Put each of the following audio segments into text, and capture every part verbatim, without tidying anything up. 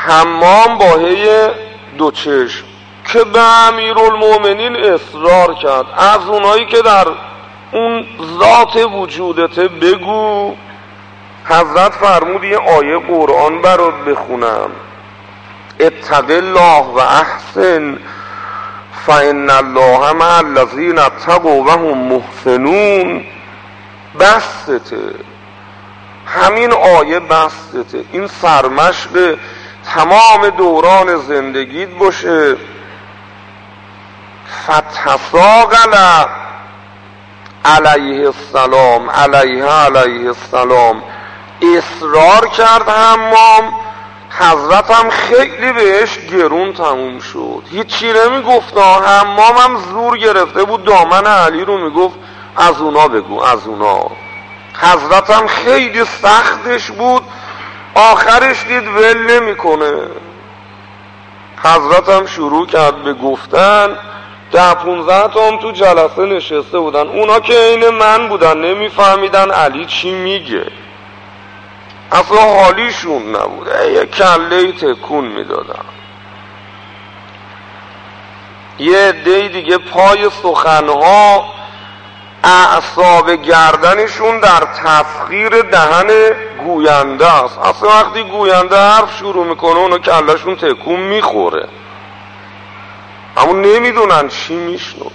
حمام با هی دو چشم که به امیرالمومنین اصرار کرد از اونایی که در اون ذات وجودت بگو. حضرت فرمود یه آیه قرآن برات بخونم، اتق الله و احسن فان الله مع الذین اتقوا و هم محسنون. بسته، همین آیه بسته، این سرمشق تمام دوران زندگیت باشه. فتساقل علیه السلام علیه علیه السلام اصرار کرد حمام. حضرت هم خیلی بهش گرون تموم شد، هیچی نمی گفت. حمام هم زور گرفته بود دامن علی رو، میگفت از اونا بگو از اونا. حضرت هم خیلی سختش بود، آخرش دید ول نمی کنه. حضرت هم شروع کرد به گفتن. ده پونزده تا هم تو جلسه نشسته بودن، اونا که عین من بودن، نمیفهمیدن علی چی میگه، اصلا حالیشون نبود، یه کله تکون میدادن. یه عده دیگه پای سخنها اعصاب گردنشون در تفخیر دهن گوینده است. اصلا وقتی گوینده حرف شروع میکنه اونا کلشون تکون میخوره، اما نمیدونن چی میشنون.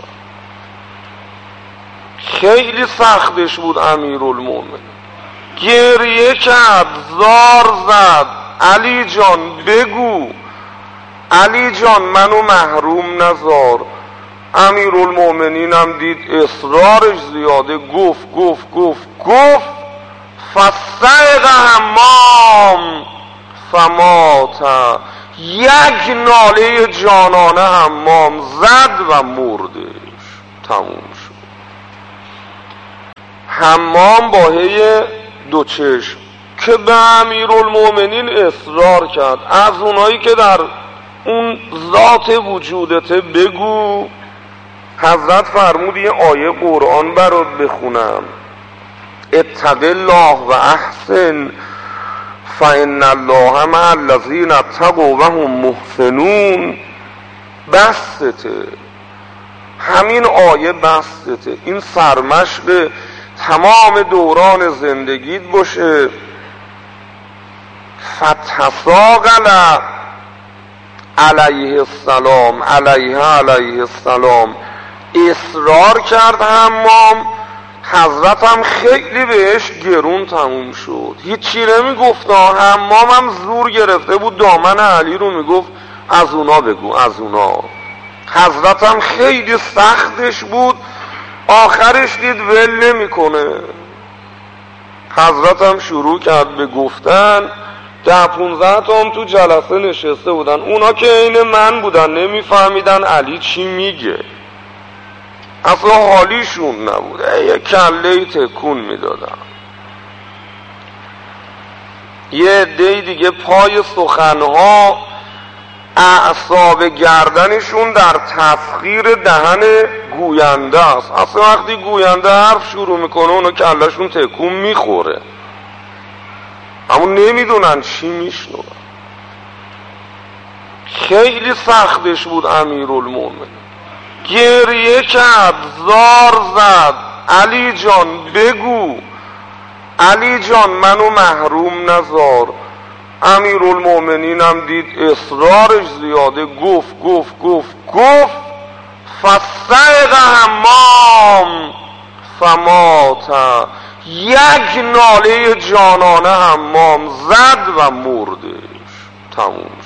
خیلی سختش بود امیرالمومنین، گریه کرد، زار زد، علی جان بگو، علی جان منو محروم نذار. امیرالمومنین هم دید اصرارش زیاده، گفت گفت گفت گفت فصیق حمام فمات. یک ناله جانانه حمام زد و مردش، تموم شد. حمام با هی دو چشم که به امیرالمومنین اصرار کرد از اونایی که در اون ذات وجودت بگو. حضرت فرمود یه آیه قرآن برات بخونم، اتق الله و احسن فان الله مع الذین اتقوا و هم محسنون. بسته، همین آیه بسته، این سرمشق تمام دوران زندگیت باشه. فتساقل علیه السلام علیه علیه السلام اصرار کرد حمام. حضرت هم خیلی بهش گرون تموم شد، هیچی نمی گفت. حمام هم زور گرفته بود دامن علی رو، میگفت از اونا بگو از اونا. حضرت هم خیلی سختش بود، آخرش دید ول نمی کنه. حضرت هم شروع کرد به گفتن. ده پونزده تا هم تو جلسه نشسته بودن، اونا که عین من بودن، نمیفهمیدن علی چی میگه، اصلا حالیشون نبود، یه کله تکون میدادن. یه عده دیگه پای سخنها اعصاب گردنشون در تفخیر دهن گوینده است. اصلا وقتی گوینده حرف شروع میکنه اونا کلشون تکون میخوره، اما نمیدونن چی میشنون. خیلی سختش بود امیرالمومنین، گریه کرد، زار زد، علی جان بگو، علی جان منو محروم نذار. امیرالمومنین هم دید اصرارش زیاده، گفت گفت گفت گفت فصیق حمام فمات. یک ناله جانانه حمام زد و مردش، تموم شد.